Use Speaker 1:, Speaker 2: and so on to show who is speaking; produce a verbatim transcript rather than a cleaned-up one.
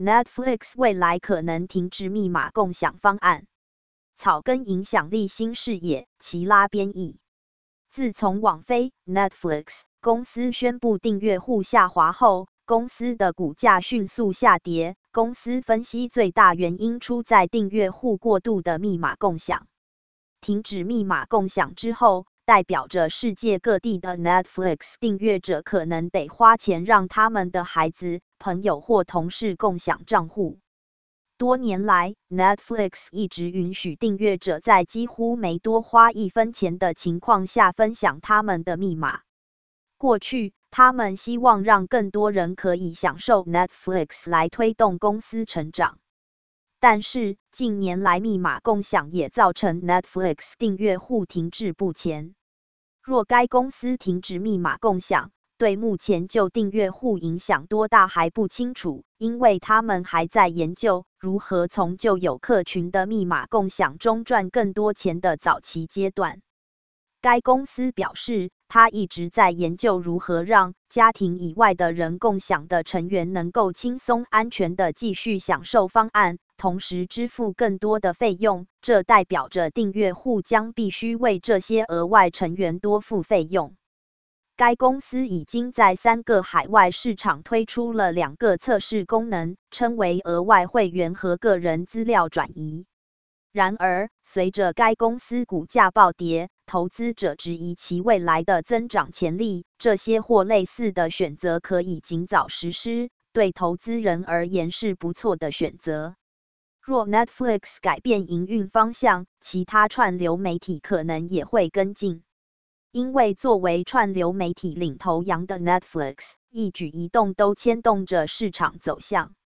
Speaker 1: Netflix 未来可能停止密码共享方案。草根影响力新视野，齐拉编译。自从网飞 Netflix 公司宣布订阅户下滑后，公司的股价迅速下跌。公司分析最大原因出在订阅户过度的密码共享。停止密码共享之后，代表着世界各地的 Netflix 订阅者可能得花钱让他们的孩子、朋友或同事共享账户。多年来 ，Netflix 一直允许订阅者在几乎没多花一分钱的情况下分享他们的密码。过去，他们希望让更多人可以享受 Netflix 来推动公司成长。但是，近年来密码共享也造成 Netflix 订阅户停滞不前。若该公司停止密码共享，对目前就订阅户影响多大还不清楚，因为他们还在研究如何从旧有客群的密码共享中赚更多钱的早期阶段。该公司表示，他一直在研究如何让家庭以外的人共享的成员能够轻松安全地继续享受方案，同时支付更多的费用，这代表着订阅户将必须为这些额外成员多付费用。该公司已经在三个海外市场推出了两个测试功能，称为额外会员和个人资料转移。然而，随着该公司股价暴跌，投资者质疑其未来的增长潜力。这些或类似的选择可以尽早实施，对投资人而言是不错的选择。若 Netflix 改变营运方向，其他串流媒体可能也会跟进。因为作为串流媒体领头羊的 Netflix，一举一动都牵动着市场走向。